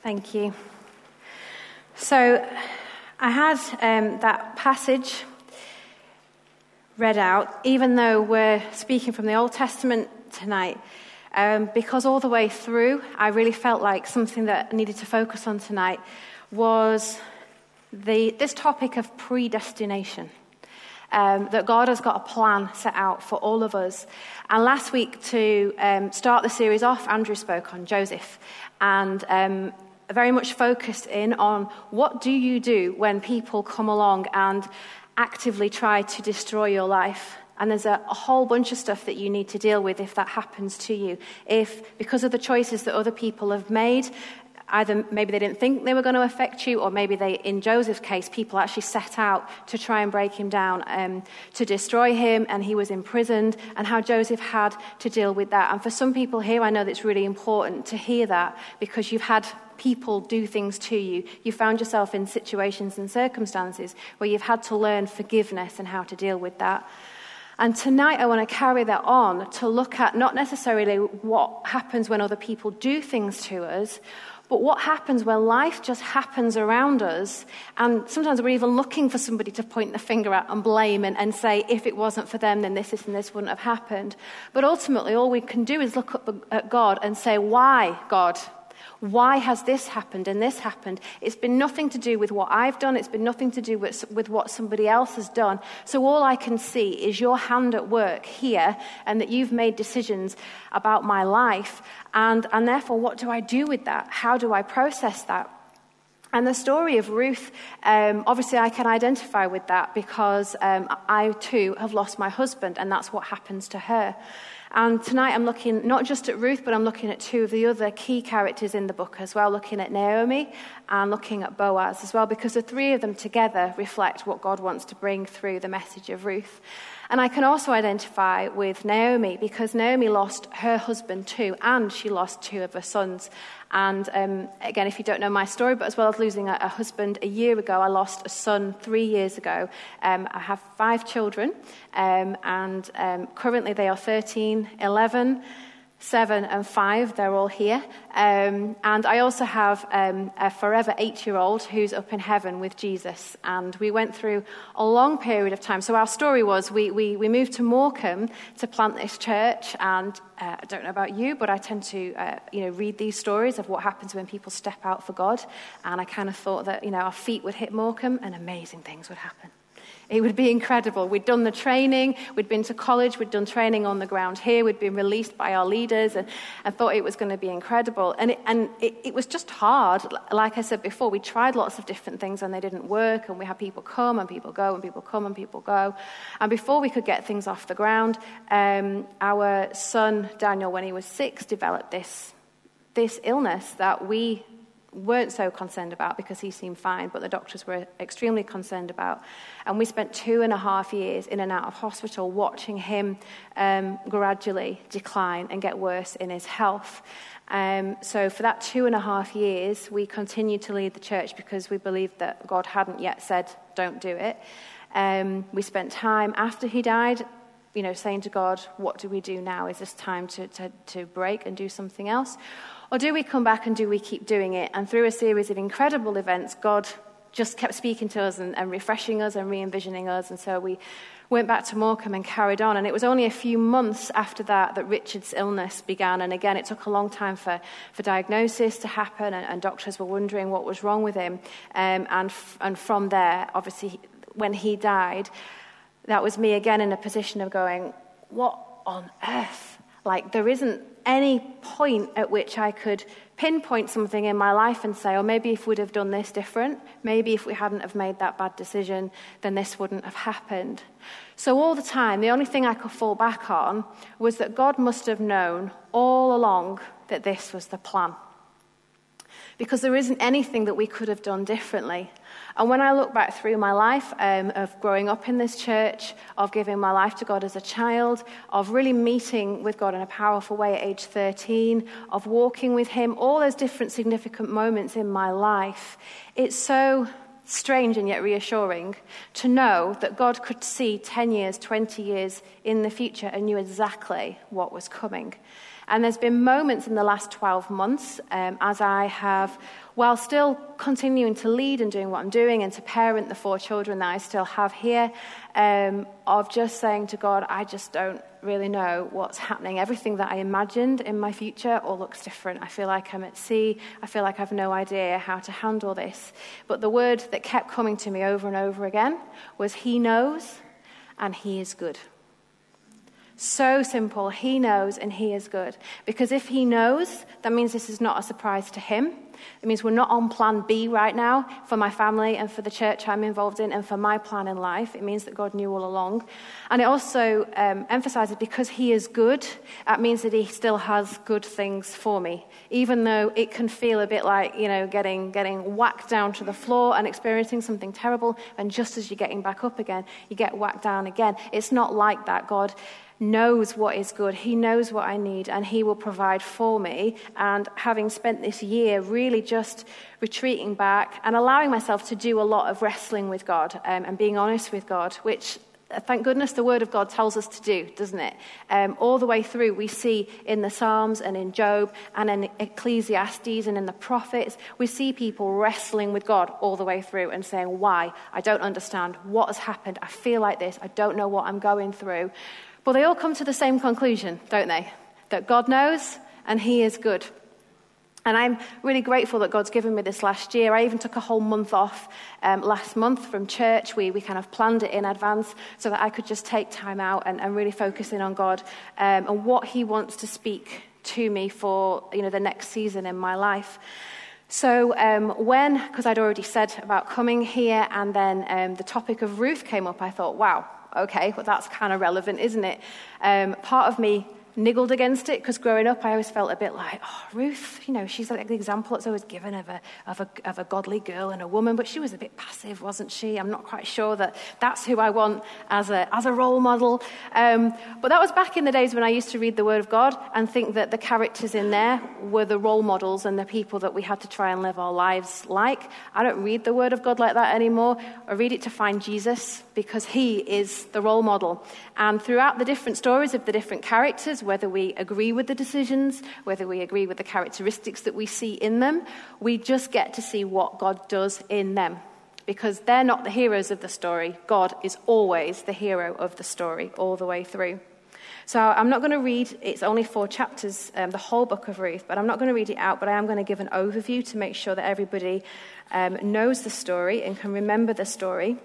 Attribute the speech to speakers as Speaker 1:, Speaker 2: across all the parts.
Speaker 1: Thank you. So I had that passage read out, even though we're speaking from the Old Testament tonight, because all the way through, I really felt like something that I needed to focus on tonight was this topic of predestination. That God has got a plan set out for all of us. And last week, to start the series off, Andrew spoke on Joseph, and very much focused in on what do you do when people come along and actively try to destroy your life. And there's a whole bunch of stuff that you need to deal with if that happens to you. If, because of the choices that other people have made, either maybe they didn't think they were going to affect you, or maybe they, in Joseph's case, people actually set out to try and break him down, to destroy him, and he was imprisoned, and how Joseph had to deal with that. And for some people here, I know that it's really important to hear that, because you've had people do things to you. You found yourself in situations and circumstances where you've had to learn forgiveness and how to deal with that. And tonight I want to carry that on to look at not necessarily what happens when other people do things to us, but what happens when life just happens around us, and sometimes we're even looking for somebody to point the finger at and blame and say, if it wasn't for them, then this and this wouldn't have happened. But ultimately, all we can do is look up at God and say, why, God? Why has this happened and this happened? It's been nothing to do with what I've done. It's been nothing to do with what somebody else has done. So all I can see is your hand at work here, and that you've made decisions about my life. And therefore, what do I do with that? How do I process that? And the story of Ruth, obviously I can identify with that, because I too have lost my husband, and that's what happens to her. And tonight I'm looking not just at Ruth, but I'm looking at two of the other key characters in the book as well, looking at Naomi and looking at Boaz as well, because the three of them together reflect what God wants to bring through the message of Ruth. And I can also identify with Naomi, because Naomi lost her husband too, and she lost two of her sons. And again, if you don't know my story, but as well as losing a husband a year ago, I lost a son 3 years ago. I have 5 children, and currently they are 13, 11, 7 and 5, they're all here. And I also have a forever 8-year-old who's up in heaven with Jesus. And we went through a long period of time. So our story was we moved to Morecambe to plant this church. And I don't know about you, but I tend to read these stories of what happens when people step out for God. And I kind of thought that our feet would hit Morecambe and amazing things would happen. It would be incredible. We'd done the training, we'd been to college, we'd done training on the ground here, we'd been released by our leaders, and I thought it was going to be incredible. And it was just hard. Like I said before, we tried lots of different things and they didn't work, and we had people come and people go and people come and people go. And before we could get things off the ground, our son Daniel, when he was 6, developed this illness that we weren't so concerned about because he seemed fine, but the doctors were extremely concerned about. And we spent 2.5 years in and out of hospital watching him gradually decline and get worse in his health. So for that 2.5 years, we continued to lead the church because we believed that God hadn't yet said, don't do it. We spent time after he died, saying to God, what do we do now? Is this time to break and do something else? Or do we come back and do we keep doing it? And through a series of incredible events, God just kept speaking to us and refreshing us and re-envisioning us. And so we went back to Morecambe and carried on. And it was only a few months after that Richard's illness began. And again, it took a long time for diagnosis to happen. And doctors were wondering what was wrong with him. And from there, obviously, when he died, that was me again in a position of going, what on earth? Like, there isn't any point at which I could pinpoint something in my life and say, oh, maybe if we'd have done this different, maybe if we hadn't have made that bad decision, then this wouldn't have happened. So all the time, the only thing I could fall back on was that God must have known all along that this was the plan. Because there isn't anything that we could have done differently. And when I look back through my life of growing up in this church, of giving my life to God as a child, of really meeting with God in a powerful way at age 13, of walking with him, all those different significant moments in my life, it's so strange and yet reassuring to know that God could see 10 years, 20 years in the future and knew exactly what was coming. And there's been moments in the last 12 months as I have, while still continuing to lead and doing what I'm doing and to parent the 4 children that I still have here, of just saying to God, I just don't really know what's happening. Everything that I imagined in my future all looks different. I feel like I'm at sea. I feel like I've no idea how to handle this. But the word that kept coming to me over and over again was He knows and He is good. So simple. He knows and He is good. Because if He knows, that means this is not a surprise to Him. It means we're not on plan B right now for my family and for the church I'm involved in and for my plan in life. It means that God knew all along. And it also emphasizes because He is good, that means that He still has good things for me. Even though it can feel a bit like, getting whacked down to the floor and experiencing something terrible. And just as you're getting back up again, you get whacked down again. It's not like that. God knows what is good. He knows what I need, and He will provide for me. And having spent this year really just retreating back and allowing myself to do a lot of wrestling with God and being honest with God, which thank goodness the Word of God tells us to do, doesn't it? All the way through, we see in the Psalms and in Job and in Ecclesiastes and in the prophets, we see people wrestling with God all the way through and saying, why? I don't understand. What has happened? I feel like this. I don't know what I'm going through. But they all come to the same conclusion, don't they? That God knows and He is good. And I'm really grateful that God's given me this last year. I even took a whole month off last month from church. We kind of planned it in advance so that I could just take time out and really focus in on God and what He wants to speak to me for the next season in my life. So because I'd already said about coming here and then the topic of Ruth came up, I thought, wow, okay, well that's kind of relevant, isn't it? Part of me niggled against it because growing up I always felt a bit like, Ruth, she's like the example that's always given of a godly girl and a woman, but she was a bit passive, wasn't she? I'm not quite sure that that's who I want as a role model. But that was back in the days when I used to read the Word of God and think that the characters in there were the role models and the people that we had to try and live our lives like. I don't read the Word of God like that anymore. I read it to find Jesus because He is the role model. And throughout the different stories of the different characters, whether we agree with the decisions, whether we agree with the characteristics that we see in them, we just get to see what God does in them. Because they're not the heroes of the story. God is always the hero of the story all the way through. So I'm not going to read, it's only 4 chapters, the whole book of Ruth, but I'm not going to read it out, but I am going to give an overview to make sure that everybody knows the story and can remember the story.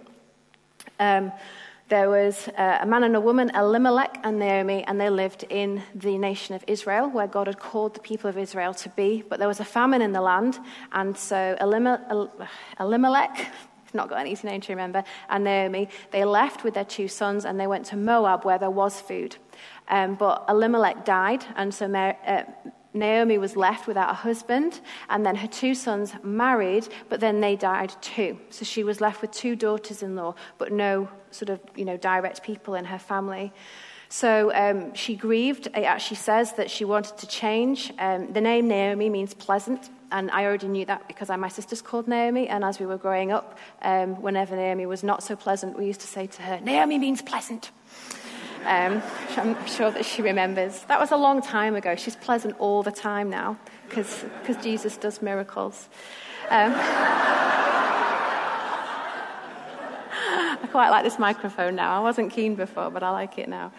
Speaker 1: There was a man and a woman, Elimelech and Naomi, and they lived in the nation of Israel, where God had called the people of Israel to be. But there was a famine in the land, and so Elimelech, not got an easy name to remember, and Naomi, they left with their 2 sons, and they went to Moab, where there was food. But Elimelech died, and so Naomi was left without a husband, and then her 2 sons married, but then they died too. So she was left with 2 daughters-in-law, but no sort of, direct people in her family. So she grieved. It actually says that she wanted to change. The name Naomi means pleasant, and I already knew that because my sister's called Naomi, and as we were growing up, whenever Naomi was not so pleasant, we used to say to her, Naomi means pleasant. I'm sure that she remembers. That was a long time ago. She's pleasant all the time now because Jesus does miracles. I quite like this microphone now. I wasn't keen before, but I like it now.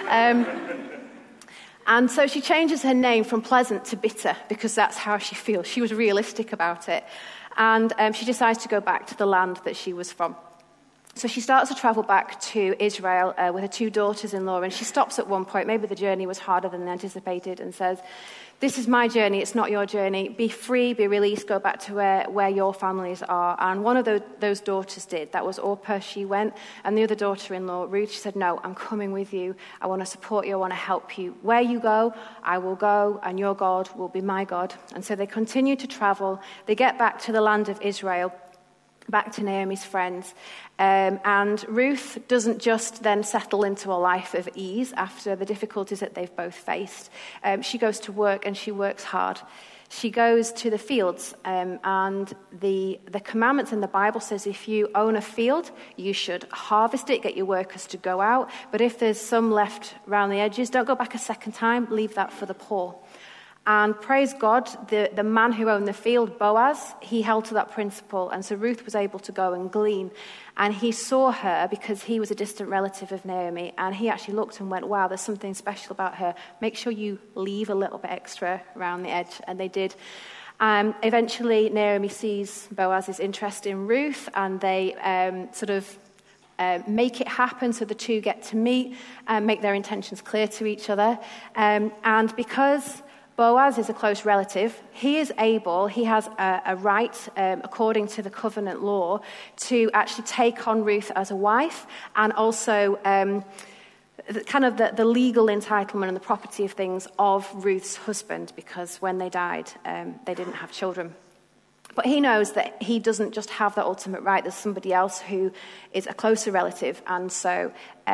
Speaker 1: And so she changes her name from pleasant to bitter because that's how she feels. She was realistic about it. And she decides to go back to the land that she was from. So she starts to travel back to Israel with her 2 daughters-in-law, and she stops at one point. Maybe the journey was harder than anticipated, and says, this is my journey, it's not your journey. Be free, be released, go back to where your families are. And one of those daughters did. That was Orpah, she went. And the other daughter-in-law, Ruth, she said, no, I'm coming with you. I want to support you, I want to help you. Where you go, I will go, and your God will be my God. And so they continue to travel. They get back to the land of Israel, back to Naomi's friends. And Ruth doesn't just then settle into a life of ease after the difficulties that they've both faced. She goes to work and she works hard. she goes to the fields, and the commandments in the Bible says if you own a field, you should harvest it, get your workers to go out. But if there's some left around the edges, don't go back a second time, leave that for the poor. And praise God, the man who owned the field, Boaz, he held to that principle. And so Ruth was able to go and glean. And he saw her because he was a distant relative of Naomi. And he actually looked and went, wow, there's something special about her. Make sure you leave a little bit extra around the edge. And they did. Eventually, Naomi sees Boaz's interest in Ruth, and they make it happen so the two get to meet and make their intentions clear to each other. And because Boaz is a close relative, he has a right, according to the covenant law, to actually take on Ruth as a wife, and also the legal entitlement and the property of things of Ruth's husband, because when they died, they didn't have children. But he knows that he doesn't just have that ultimate right. There's somebody else who is a closer relative. And so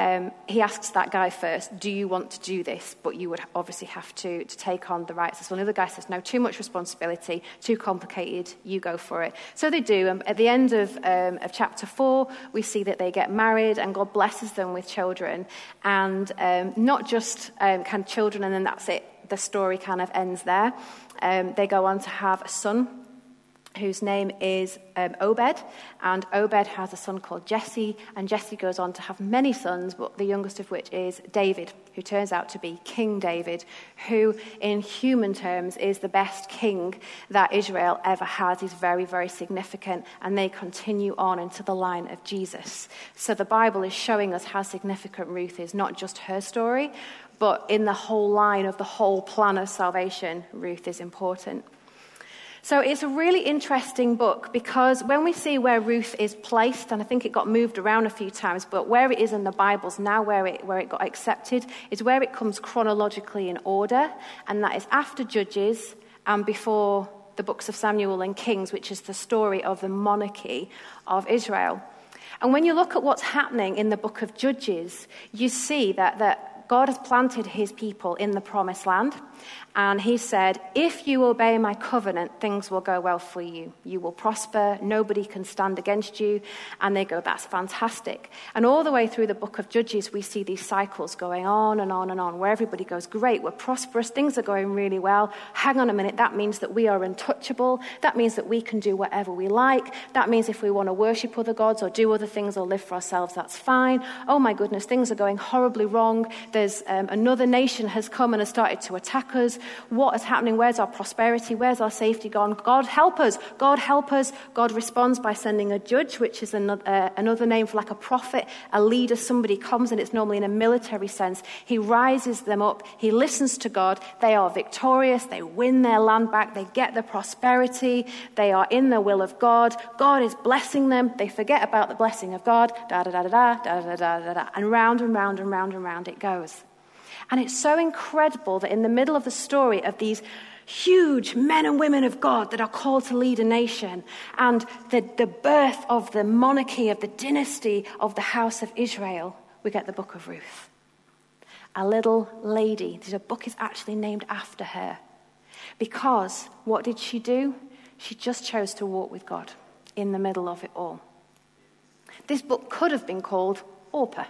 Speaker 1: he asks that guy first, do you want to do this? But you would obviously have to take on the rights as well. And the other guy says, no, too much responsibility, too complicated, you go for it. So they do. At the end of chapter 4, we see that they get married and God blesses them with children. And not just kind of children and then that's it. The story kind of ends there. They go on to have a son, whose name is Obed, and Obed has a son called Jesse, and Jesse goes on to have many sons, but the youngest of which is David, who turns out to be King David, who in human terms is the best king that Israel ever has. He's very, very significant, and they continue on into the line of Jesus. So the Bible is showing us how significant Ruth is, not just her story, but in the whole line of the whole plan of salvation, Ruth is important. So it's a really interesting book because when we see where Ruth is placed, and I think it got moved around a few times, but where it is in the Bibles now, where it got accepted, is where it comes chronologically in order, and that is after Judges and before the books of Samuel and Kings, which is the story of the monarchy of Israel. And when you look at what's happening in the book of Judges, you see that God has planted his people in the promised land. And he said, if you obey my covenant, things will go well for you. You will prosper. Nobody can stand against you. And they go, that's fantastic. And all the way through the book of Judges, we see these cycles going on and on and on, where everybody goes, great, we're prosperous. Things are going really well. Hang on a minute. That means that we are untouchable. That means that we can do whatever we like. That means if we want to worship other gods or do other things or live for ourselves, that's fine. Oh my goodness, things are going horribly wrong. There's another nation has come and has started to attack us. What is happening? Where's our prosperity? Where's our safety gone? God help us. God help us. God responds by sending a judge, which is another name for like a prophet, a leader. Somebody comes, and it's normally in a military sense. He rises them up. He listens to God. They are victorious. They win their land back. They get the prosperity. They are in the will of God. God is blessing them. They forget about the blessing of God. Da-da-da-da-da, da-da-da-da-da. And round and round and round and round it goes. And it's so incredible that in the middle of the story of these huge men and women of God that are called to lead a nation, and the birth of the monarchy, of the dynasty of the house of Israel, we get the book of Ruth. A little lady. The book is actually named after her. Because what did she do? She just chose to walk with God in the middle of it all. This book could have been called Orpah.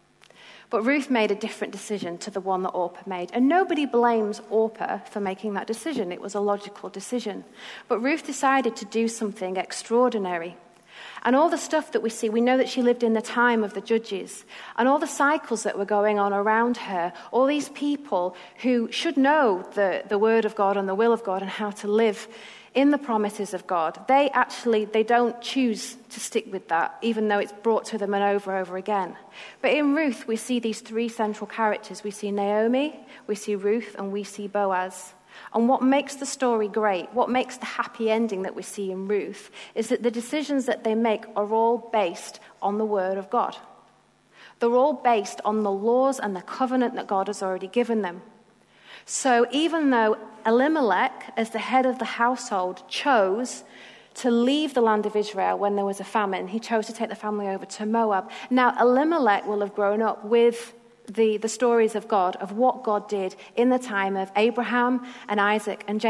Speaker 1: But Ruth made a different decision to the one that Orpah made. And nobody blames Orpah for making that decision. It was a logical decision. But Ruth decided to do something extraordinary. And all the stuff that we see, we know that she lived in the time of the judges. And all the cycles that were going on around her, all these people who should know the word of God and the will of God and how to live in the promises of God, they don't choose to stick with that, even though it's brought to them and over again. But in Ruth, we see these three central characters. We see Naomi, we see Ruth, and we see Boaz. And what makes the story great, what makes the happy ending that we see in Ruth, is that the decisions that they make are all based on the word of God. They're all based on the laws and the covenant that God has already given them. So even though Elimelech, as the head of the household, chose to leave the land of Israel when there was a famine, he chose to take the family over to Moab. Now, Elimelech will have grown up with the stories of God, of what God did in the time of Abraham and Isaac and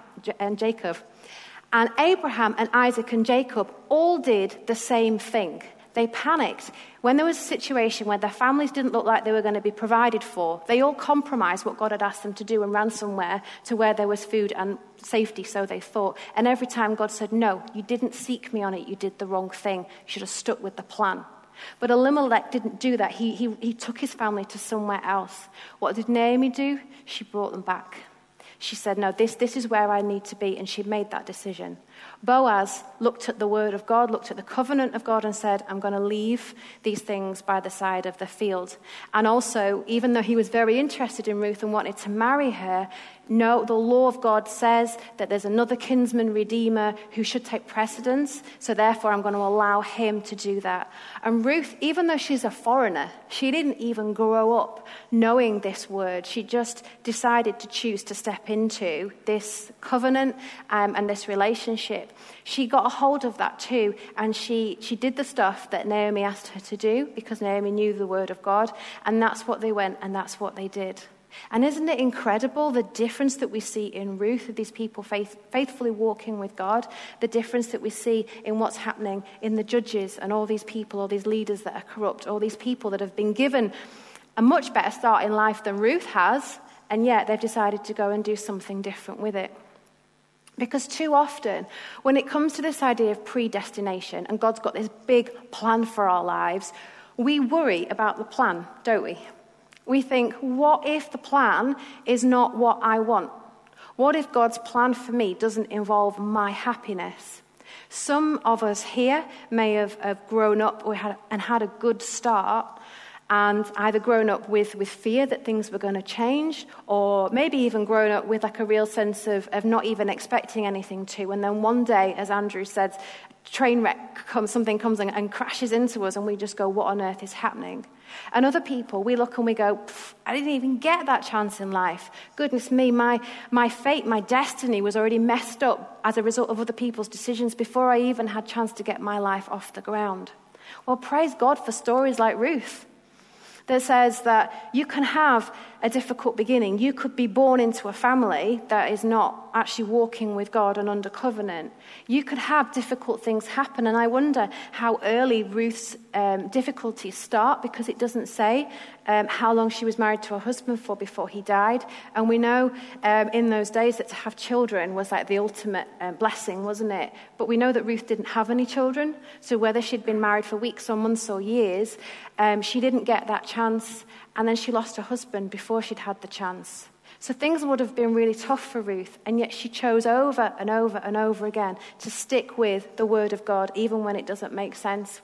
Speaker 1: Jacob. And Abraham and Isaac and Jacob all did the same thing. They panicked. When there was a situation where their families didn't look like they were going to be provided for, they all compromised what God had asked them to do and ran somewhere to where there was food and safety, so they thought. And every time God said, no, you didn't seek me on it, you did the wrong thing. You should have stuck with the plan. But Elimelech didn't do that. He took his family to somewhere else. What did Naomi do? She brought them back. She said, no, this is where I need to be, and she made that decision. Boaz looked at the word of God, looked at the covenant of God and said, I'm going to leave these things by the side of the field. And also, even though he was very interested in Ruth and wanted to marry her, no, the law of God says that there's another kinsman redeemer who should take precedence, so therefore I'm going to allow him to do that. And Ruth, even though she's a foreigner, she didn't even grow up knowing this word. She just decided to choose to step into this covenant and this relationship. She got a hold of that too, and she did the stuff that Naomi asked her to do because Naomi knew the word of God, and that's what they went and that's what they did. And isn't it incredible the difference that we see in Ruth of these people faithfully walking with God, the difference that we see in what's happening in the judges and all these people, all these leaders that are corrupt, all these people that have been given a much better start in life than Ruth has, and yet they've decided to go and do something different with it. Because too often, when it comes to this idea of predestination, and God's got this big plan for our lives, we worry about the plan, don't we? We think, what if the plan is not what I want? What if God's plan for me doesn't involve my happiness? Some of us here may have grown up and had a good start, and either grown up with fear that things were going to change, or maybe even grown up with like a real sense of not even expecting anything to. And then one day, as Andrew said, train wreck comes, something comes and crashes into us, and we just go, what on earth is happening? And other people, we look and we go, I didn't even get that chance in life. Goodness me, my fate, my destiny was already messed up as a result of other people's decisions before I even had a chance to get my life off the ground. Well, praise God for stories like Ruth that says that you can have a difficult beginning. You could be born into a family that is not actually walking with God and under covenant. You could have difficult things happen, and I wonder how early Ruth's difficulties start, because it doesn't say how long she was married to her husband for before he died. And we know in those days that to have children was like the ultimate blessing, wasn't it? But we know that Ruth didn't have any children, so whether she'd been married for weeks or months or years, she didn't get that chance, and then she lost her husband before she'd had the chance. So things would have been really tough for Ruth, and yet she chose over and over and over again to stick with the word of God, even when it doesn't make sense.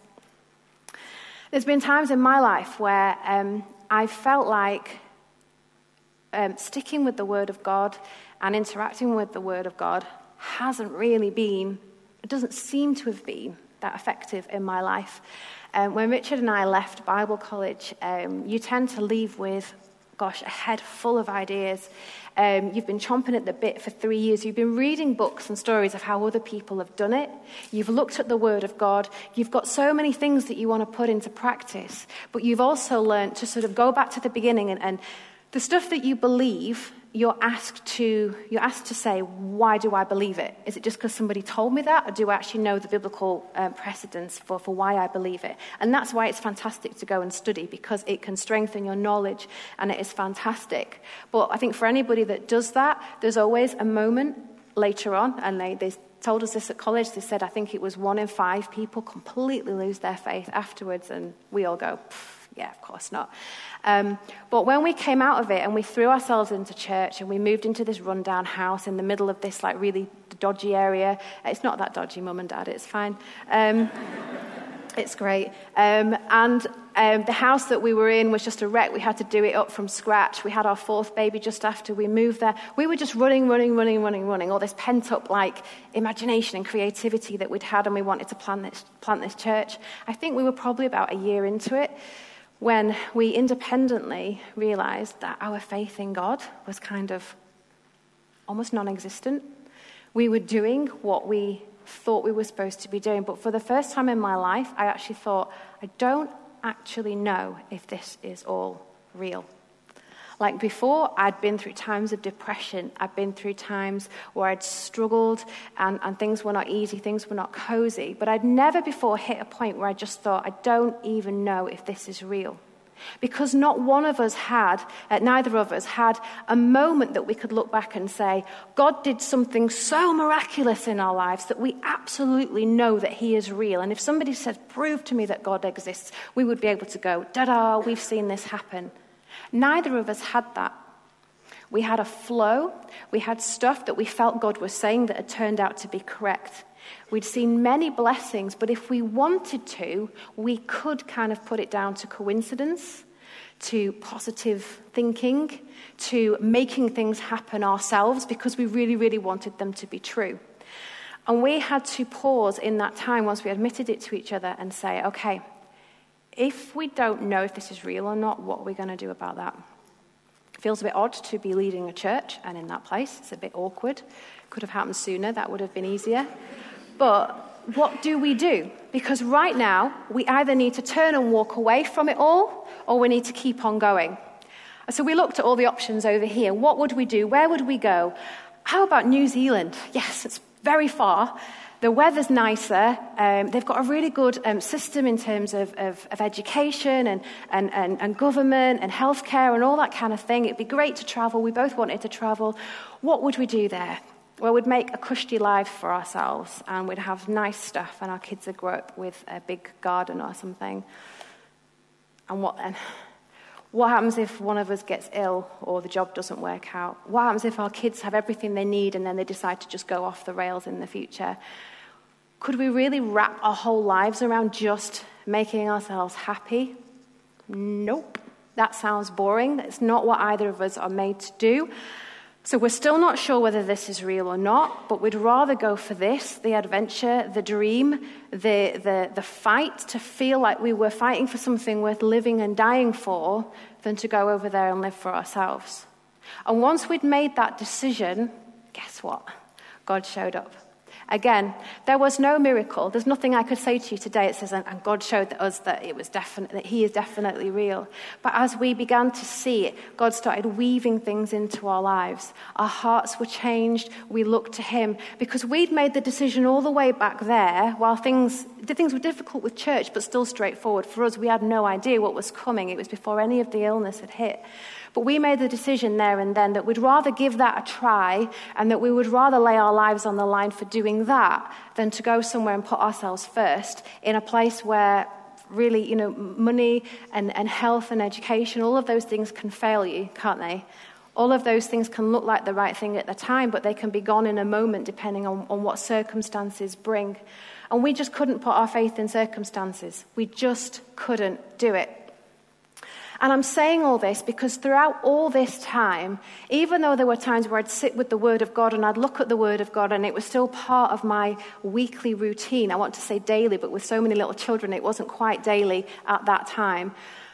Speaker 1: There's been times in my life where I felt like sticking with the word of God and interacting with the word of God hasn't really been, it doesn't seem to have been that effective in my life. When Richard and I left Bible college, you tend to leave with, a head full of ideas. You've been chomping at the bit for 3 years. You've been reading books and stories of how other people have done it. You've looked at the Word of God. You've got so many things that you want to put into practice. But you've also learned to sort of go back to the beginning and the stuff that you believe, you're asked to say, why do I believe it? Is it just because somebody told me that, or do I actually know the biblical precedents for why I believe it? And that's why it's fantastic to go and study, because it can strengthen your knowledge, and it is fantastic. But I think for anybody that does that, there's always a moment later on, and they told us this at college. They said, I think it was 1 in 5 people completely lose their faith afterwards, and we all go, yeah, of course not. But when we came out of it and we threw ourselves into church and we moved into this rundown house in the middle of this like really dodgy area. It's not that dodgy, Mum and Dad, it's fine. It's great. And the house that we were in was just a wreck. We had to do it up from scratch. We had our 4th baby just after we moved there. We were just running. All this pent-up like imagination and creativity that we'd had, and we wanted to plant this church. I think we were probably about a year into it when we independently realized that our faith in God was kind of almost non-existent. We were doing what we thought we were supposed to be doing, but for the first time in my life, I actually thought, I don't actually know if this is all real. Like before, I'd been through times of depression. I'd been through times where I'd struggled and things were not easy, things were not cozy. But I'd never before hit a point where I just thought, I don't even know if this is real. Because not one of us had, neither of us had a moment that we could look back and say, God did something so miraculous in our lives that we absolutely know that he is real. And if somebody said, prove to me that God exists, we would be able to go, da-da, we've seen this happen. Neither of us had that. We had a flow. We had stuff that we felt God was saying that had turned out to be correct. We'd seen many blessings, but if we wanted to, we could kind of put it down to coincidence, to positive thinking, to making things happen ourselves because we really, really wanted them to be true. And we had to pause in that time once we admitted it to each other and say, okay, if we don't know if this is real or not, what are we going to do about that? It feels a bit odd to be leading a church, and in that place, it's a bit awkward. Could have happened sooner, that would have been easier. But what do we do? Because right now, we either need to turn and walk away from it all, or we need to keep on going. So we looked at all the options over here. What would we do? Where would we go? How about New Zealand? Yes, it's very far. The weather's nicer. They've got a really good system in terms of education and government and healthcare and all that kind of thing. It'd be great to travel. We both wanted to travel. What would we do there? Well, we'd make a cushy life for ourselves, and we'd have nice stuff, and our kids would grow up with a big garden or something. And what then? What happens if one of us gets ill or the job doesn't work out? What happens if our kids have everything they need and then they decide to just go off the rails in the future? Could we really wrap our whole lives around just making ourselves happy? Nope. That sounds boring. That's not what either of us are made to do. So we're still not sure whether this is real or not, but we'd rather go for this, the adventure, the dream, the fight, to feel like we were fighting for something worth living and dying for, than to go over there and live for ourselves. And once we'd made that decision, guess what? God showed up. Again, there was no miracle. There's nothing I could say to you today that says, and God showed us that it was that he is definitely real. But as we began to see it, God started weaving things into our lives. Our hearts were changed. We looked to him because we'd made the decision all the way back there while things were difficult with church, but still straightforward. For us, we had no idea what was coming. It was before any of the illness had hit. But we made the decision there and then that we'd rather give that a try and that we would rather lay our lives on the line for doing that than to go somewhere and put ourselves first in a place where really, money and health and education, all of those things can fail you, can't they? All of those things can look like the right thing at the time, but they can be gone in a moment depending on what circumstances bring. And we just couldn't put our faith in circumstances. We just couldn't do it. And I'm saying all this because throughout all this time, even though there were times where I'd sit with the Word of God and I'd look at the Word of God and it was still part of my weekly routine, I want to say daily, but with so many little children, it wasn't quite daily at that time,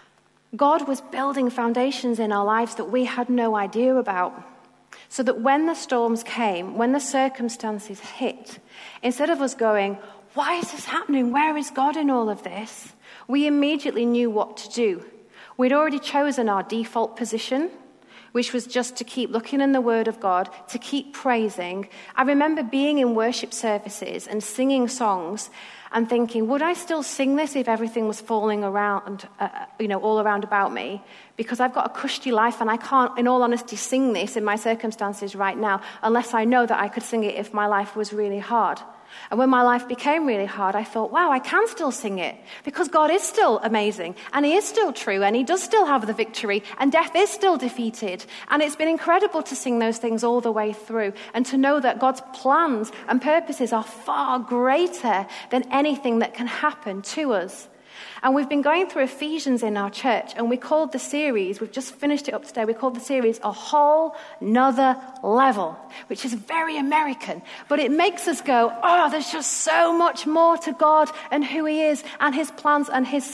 Speaker 1: God was building foundations in our lives that we had no idea about. So that when the storms came, when the circumstances hit, instead of us going, why is this happening? Where is God in all of this? We immediately knew what to do. We'd already chosen our default position, which was just to keep looking in the Word of God, to keep praising. I remember being in worship services and singing songs and thinking, would I still sing this if everything was falling around, all around about me? Because I've got a cushy life and I can't, in all honesty, sing this in my circumstances right now unless I know that I could sing it if my life was really hard. And when my life became really hard, I thought, wow, I can still sing it because God is still amazing and he is still true and he does still have the victory and death is still defeated. And it's been incredible to sing those things all the way through and to know that God's plans and purposes are far greater than anything that can happen to us. And we've been going through Ephesians in our church, and we called the series, we've just finished it up today, we called the series A Whole Nother Level, which is very American, but it makes us go, oh, there's just so much more to God and who he is and his plans and his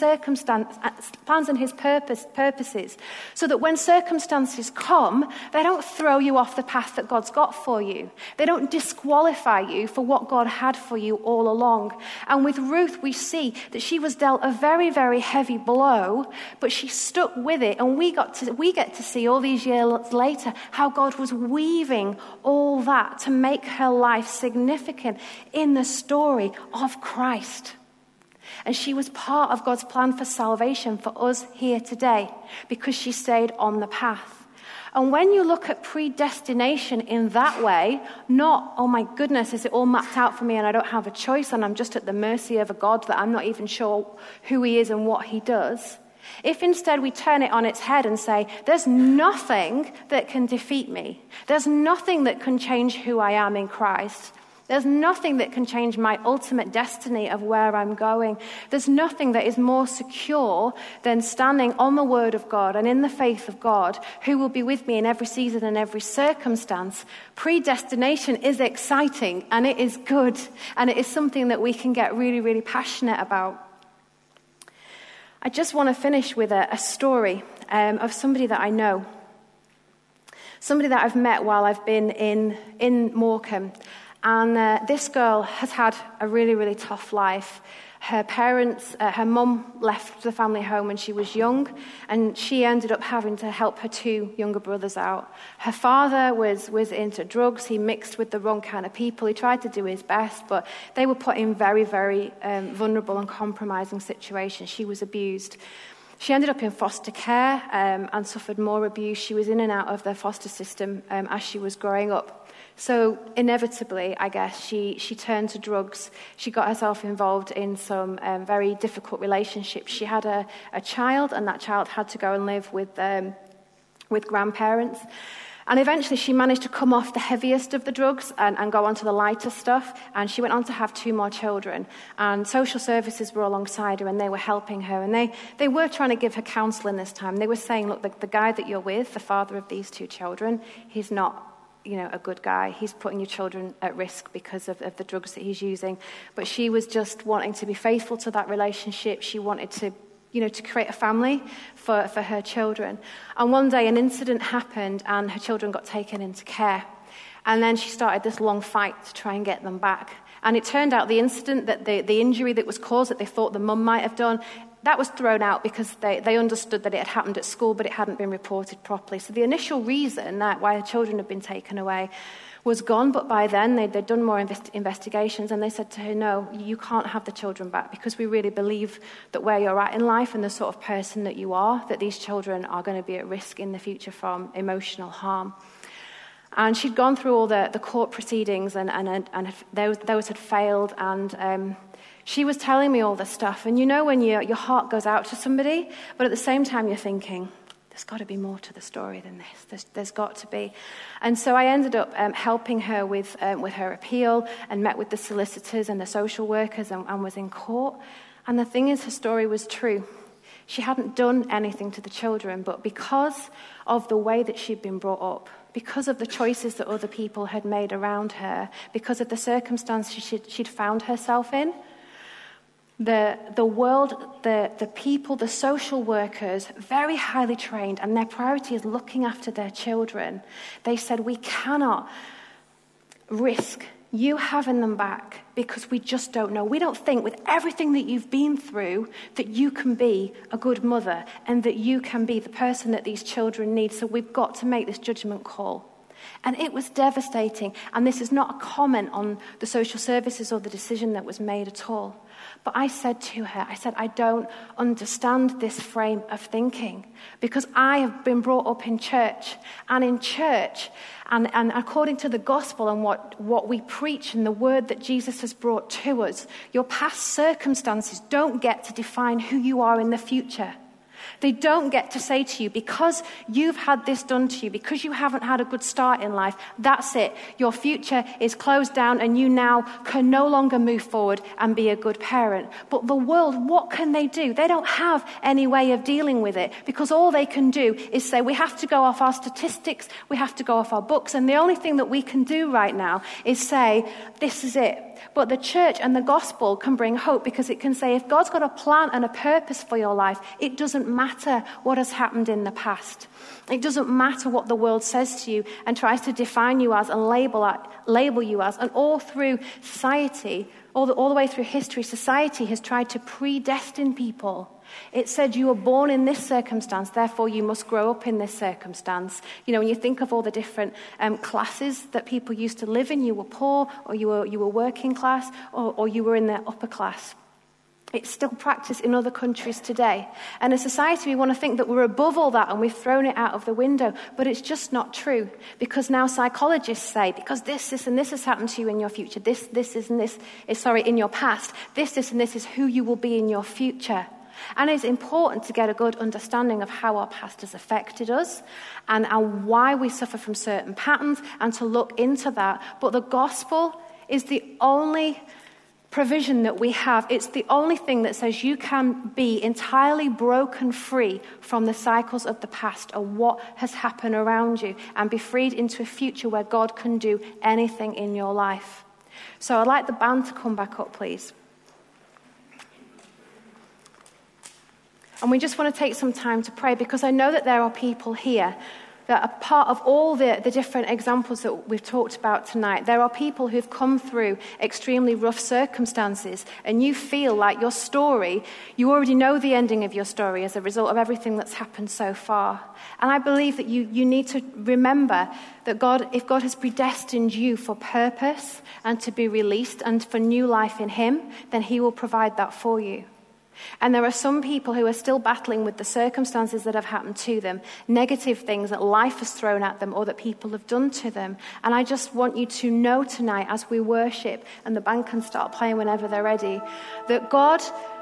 Speaker 1: plans and his purposes, so that when circumstances come, they don't throw you off the path that God's got for you. They don't disqualify you for what God had for you all along. And with Ruth, we see that she was dealt a very, very heavy blow, but she stuck with it. And we get to see all these years later how God was weaving all that to make her life significant in the story of Christ. And she was part of God's plan for salvation for us here today because she stayed on the path. And when you look at predestination in that way, not, oh my goodness, is it all mapped out for me and I don't have a choice and I'm just at the mercy of a God that I'm not even sure who he is and what he does. If instead we turn it on its head and say, there's nothing that can defeat me. There's nothing that can change who I am in Christ. There's nothing that can change my ultimate destiny of where I'm going. There's nothing that is more secure than standing on the word of God and in the faith of God, who will be with me in every season and every circumstance. Predestination is exciting and it is good and it is something that we can get really, really passionate about. I just want to finish with a story of somebody that I know. Somebody that I've met while I've been in Morecambe. And this girl has had a really, really tough life. Her parents, her mum left the family home when she was young, and she ended up having to help her two younger brothers out. Her father was into drugs. He mixed with the wrong kind of people. He tried to do his best, but they were put in very, very vulnerable and compromising situations. She was abused. She ended up in foster care and suffered more abuse. She was in and out of the foster system as she was growing up. So inevitably, I guess, she turned to drugs. She got herself involved in some very difficult relationships. She had a child, and that child had to go and live with grandparents. And eventually she managed to come off the heaviest of the drugs and go on to the lighter stuff. And she went on to have 2 more children. And social services were alongside her and they were helping her. And they were trying to give her counseling this time. They were saying, look, the guy that you're with, the father of these 2 children, he's not a good guy. He's putting your children at risk because of the drugs that he's using. But she was just wanting to be faithful to that relationship. She wanted to create a family for her children. And one day an incident happened and her children got taken into care. And then she started this long fight to try and get them back. And it turned out the incident, that the injury that was caused, that they thought the mum might have done, that was thrown out because they understood that it had happened at school, but it hadn't been reported properly. So the initial reason that why her children had been taken away was gone, but by then they'd done more investigations, and they said to her, no, you can't have the children back because we really believe that where you're at in life and the sort of person that you are, that these children are going to be at risk in the future from emotional harm. And she'd gone through all the court proceedings, and those had failed, and she was telling me all this stuff. And when your heart goes out to somebody, but at the same time you're thinking, there's got to be more to the story than this. There's got to be. And so I ended up helping her with her appeal and met with the solicitors and the social workers and was in court. And the thing is, her story was true. She hadn't done anything to the children, but because of the way that she'd been brought up, because of the choices that other people had made around her, because of the circumstances she'd found herself in, the world, the people, the social workers, very highly trained, and their priority is looking after their children. They said, we cannot risk you having them back because we just don't know. We don't think with everything that you've been through that you can be a good mother and that you can be the person that these children need. So we've got to make this judgment call. And it was devastating. And this is not a comment on the social services or the decision that was made at all. But I said to her, I don't understand this frame of thinking because I have been brought up in church. And in church, and according to the gospel and what we preach and the word that Jesus has brought to us, your past circumstances don't get to define who you are in the future. They don't get to say to you, because you've had this done to you, because you haven't had a good start in life, that's it. Your future is closed down and you now can no longer move forward and be a good parent. But the world, what can they do? They don't have any way of dealing with it, because all they can do is say, we have to go off our statistics, we have to go off our books, and the only thing that we can do right now is say, this is it. But the church and the gospel can bring hope, because it can say, if God's got a plan and a purpose for your life, it doesn't matter what has happened in the past. It doesn't matter what the world says to you and tries to define you as and label you as. And all through society, All the way through history, society has tried to predestine people. It said you were born in this circumstance, therefore you must grow up in this circumstance. You know, when you think of all the different classes that people used to live in, you were poor, or you were working class, or you were in the upper class. It's still practiced in other countries today. And as a society, we want to think that we're above all that and we've thrown it out of the window. But it's just not true. Because now psychologists say, because this, and this has happened to you in your future, in your past, this, and this is who you will be in your future. And it's important to get a good understanding of how our past has affected us and why we suffer from certain patterns and to look into that. But the gospel is the only provision that we have. It's the only thing that says you can be entirely broken free from the cycles of the past or what has happened around you and be freed into a future where God can do anything in your life. So I'd like the band to come back up, please. And we just want to take some time to pray, because I know that there are people here that are part of all the different examples that we've talked about tonight. There are people who've come through extremely rough circumstances, and you feel like your story, you already know the ending of your story as a result of everything that's happened so far. And I believe that you need to remember that if God has predestined you for purpose and to be released and for new life in Him, then He will provide that for you. And there are some people who are still battling with the circumstances that have happened to them, negative things that life has thrown at them or that people have done to them. And I just want you to know tonight as we worship, and the band can start playing whenever they're ready, that God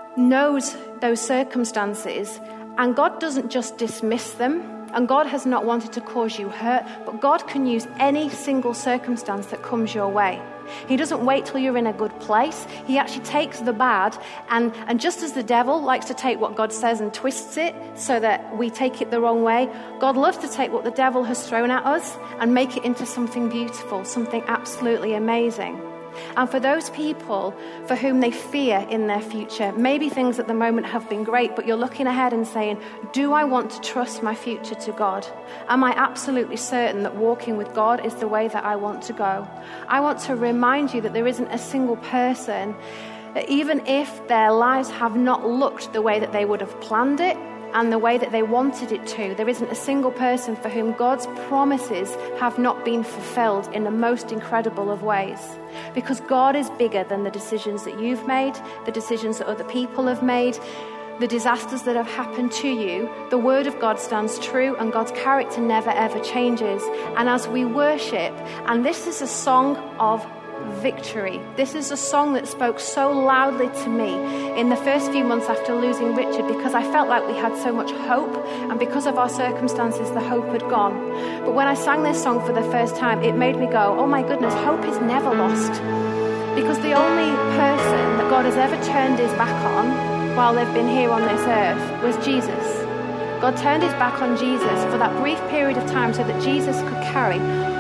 Speaker 1: knows those circumstances, and God doesn't just dismiss them, and God has not wanted to cause you hurt, but God can use any single circumstance that comes your way. He doesn't wait till you're in a good place. He actually takes the bad, and just as the devil likes to take what God says and twists it so that we take it the wrong way, God loves to take what the devil has thrown at us and make it into something beautiful, something absolutely amazing. And for those people for whom they fear in their future, maybe things at the moment have been great, but you're looking ahead and saying, do I want to trust my future to God? Am I absolutely certain that walking with God is the way that I want to go? I want to remind you that there isn't a single person that, even if their lives have not looked the way that they would have planned it and the way that they wanted it to, there isn't a single person for whom God's promises have not been fulfilled in the most incredible of ways. Because God is bigger than the decisions that you've made, the decisions that other people have made, the disasters that have happened to you. The word of God stands true, and God's character never ever changes. And as we worship, and this is a song of victory. This is a song that spoke so loudly to me in the first few months after losing Richard, because I felt like we had so much hope, and because of our circumstances the hope had gone. But when I sang this song for the first time, it made me go, oh my goodness, hope is never lost. Because the only person that God has ever turned his back on while they've been here on this earth was Jesus. God turned his back on Jesus for that brief period of time so that Jesus could carry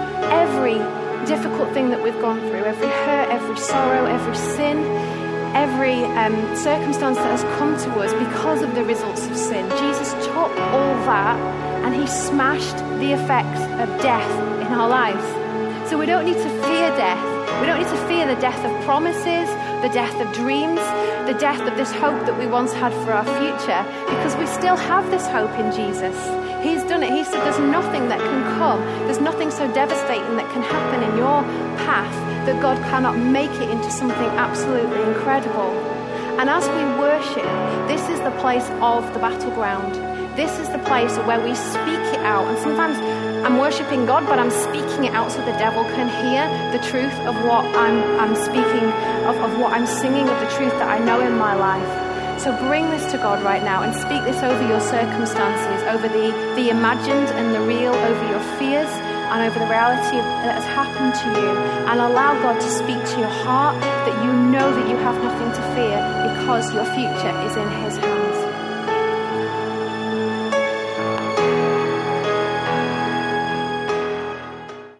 Speaker 1: every difficult thing that we've gone through, every hurt, every sorrow, every sin, every circumstance that has come to us because of the results of sin. Jesus took all that and he smashed the effects of death in our lives. So we don't need to fear death. We don't need to fear the death of promises, the death of dreams, the death of this hope that we once had for our future, because we still have this hope in Jesus. He's done it. He said there's nothing that can come, there's nothing so devastating that can happen in your path that God cannot make it into something absolutely incredible. And as we worship, this is the place of the battleground. This is the place where we speak it out. And sometimes I'm worshiping God, but I'm speaking it out so the devil can hear the truth of what I'm speaking, of what I'm singing, of the truth that I know in my life. So bring this to God right now and speak this over your circumstances, over the imagined and the real, over your fears and over the reality that has happened to you. And allow God to speak to your heart, that you know that you have nothing to fear because your future is in his hands.